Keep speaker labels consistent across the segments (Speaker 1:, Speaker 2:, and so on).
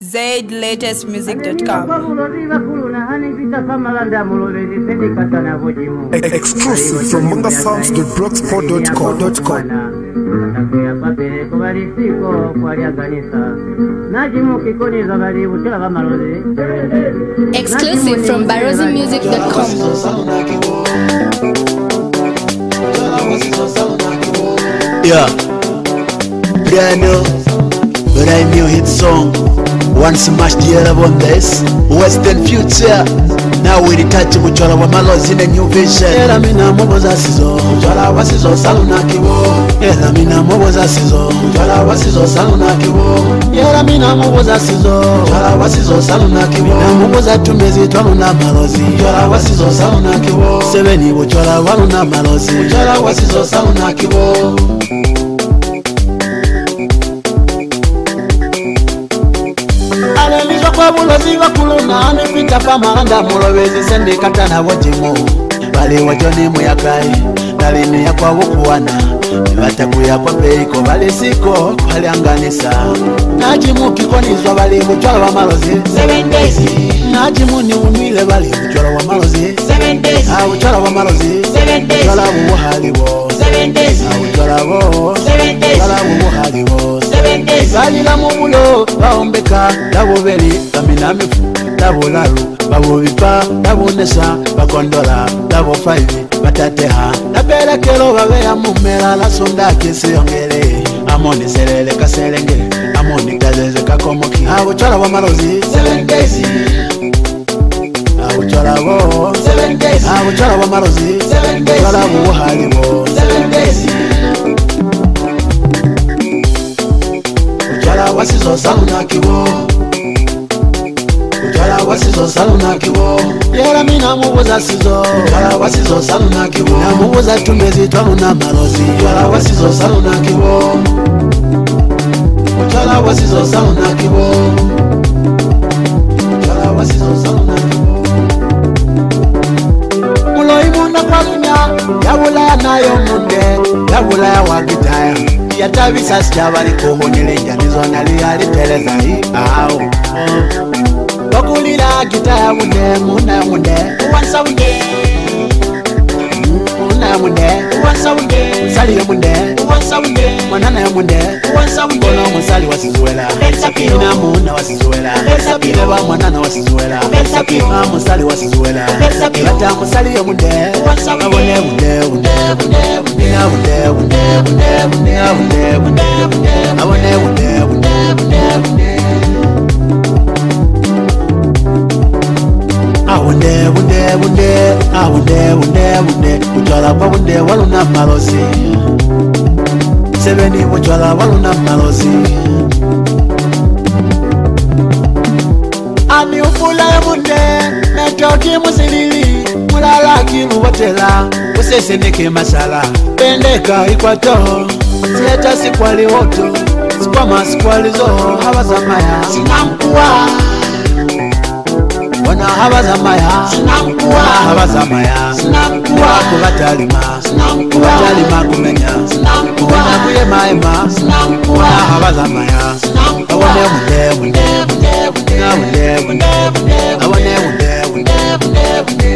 Speaker 1: ZLatestmusic.com.
Speaker 2: Exclusive from mangasounds.blogspot.com.
Speaker 3: Exclusive from BarroziMusic.com.
Speaker 4: Yeah, brand new hit song. One smash the other on this Western future. Now we retouch muchola wa malozi in a new vision. Era mina moboza sizo muchola wa sizo saluna kiwo. Era mina moboza sizo muchola wa sizo saluna kiwo. Era mina moboza sizo muchola wa sizo saluna kiwo. Na moboza tumezi twaluna malozi muchola wa sizo saluna kiwo. Seveni muchola waluna malozi muchola wa sizo saluna kiwo. Alelizwa kwa bulozi wakuluna anipita pa maranda mulobezi sende katana wajimo. Bali wajoni muyakai dalini ya kwa wukuwana Nibatakuya kwa peiko bali siko bali anganisa. Najimu kikonizwa bali mchwala wa malozi 7 days. Najimu ni umile bali mchwala wa malozi 7 days. Mchwala wa malozi 7 days. Mchwala wuhaliwo 7 days. Mchwala wo 7 days. Mchwala wuhaliwo 7 days. Bali la mubulo baombeka labo beli kamina mifu labo laru babo bipa labo nesa bakondola labo 5 batateha napera kero babe ya mumela la sonda kisiyongere amoni selele kaselenge amoni kazeze kakomoki abuchola wa malozi 7 days. Abuchola wo 7 days. Abuchola wa malozi 7 days. Abuchola wo haliwo 7 days. Ujala wasizo saluna kiwo. Ujala wasizo saluna kiwo. Yera mina muboza sizo Ujala wasizo saluna kiwo. Na muboza tumezi twaluna malozi Ujala wasizo saluna kiwo. Ujala wasizo saluna kiwo. Ujala wasizo saluna kiwo. Mulo imunda kwa lunya yabula nayo munde yabula ya wagitaya yatabisa sijabali kuhonele njanizo nali aliteleza hii au wakulira gitaya munde muna munde uwansa munde muna munde uwansa munde sali ya munde uwansa munde manana ya munde uwansa munde kono musali wasizuela ina muna wasizuela ile wa manana wasizuela musali wasizuela lata musali ya munde abone munde munde munde munde munde munde munde munde munde abone munde munde munde munde awunde bunde bunde awunde bunde bunde uchola kwa bunde waluna malozi 7 uchola waluna malozi ami upula ya bunde netoki musilili mulala kilu watela usese neke masala pendeka ikwato sieta sikwali woto sikwama sikwali zoho habazamaya sinamkuwa wana habazamaya sinamkuwa habazamaya sinamkuwa kubatalima sinamkuwa kubatalima kumenya sinamkuwa kuye maema sinamkuwa habazamaya sinamkuwa awone munde munde munde munde munde munde munde awone munde munde munde munde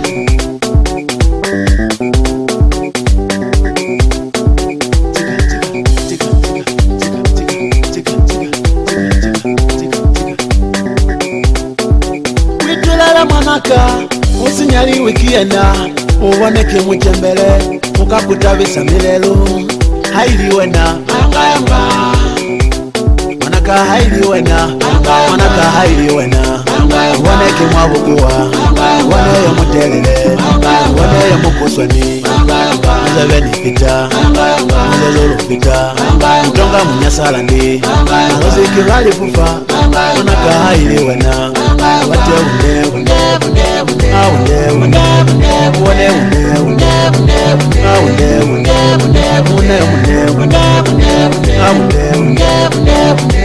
Speaker 4: usinyali wikienda uboneke mutembele ukakutabisa milelo haili wena ayanga manaka haili wena manaka haili wena uboneke mwabukuwa uboneyo mutelele uboneyo mukuswani nzabeni fita nzazolu fita utonga munyasala ndi aloziki bali fufa manaka haili wena wate unde unde awunde unde ubone unde unde awunde unde unde unde unde awunde unde unde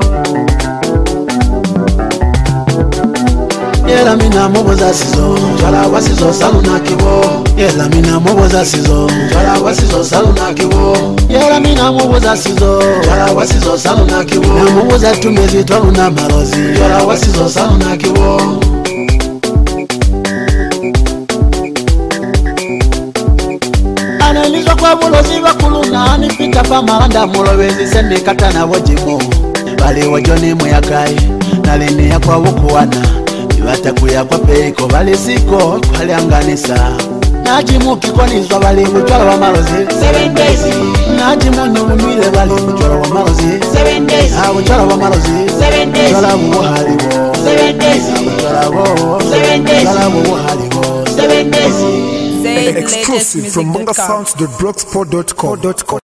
Speaker 4: Yera mina muboza sizo Chala wasizo saluna kibo. Yela mina muboza sizo. Chala wasizo saluna kibo. Yela mina muboza sizo. Chala wasizo saluna kibo. Na muboza tumezi twaluna malozi. Chala wasizo saluna kibo. Analizwa kwa bulozi bakuluna nifita pa maranda mulowezi sende katana wajimo. Bali wajoni muyakai nalini ya kwa wukuwana Ibata kuya kwa peiko bali siko kwa lianganisa Najimu kikonizwa bali mchwala wa malozi
Speaker 1: 7 days.
Speaker 4: Najimu nyumile bali mchwala wa malozi
Speaker 1: 7 days.
Speaker 4: Mchwala wa malozi
Speaker 1: 7 days.
Speaker 4: Mchwala wuhaliwo
Speaker 1: 7 days.
Speaker 4: Mchwala wo
Speaker 1: 7 days.
Speaker 4: Mchwala wuhaliwo
Speaker 1: 7 days.
Speaker 2: Exclusive from MangaSounds.blogspot.com.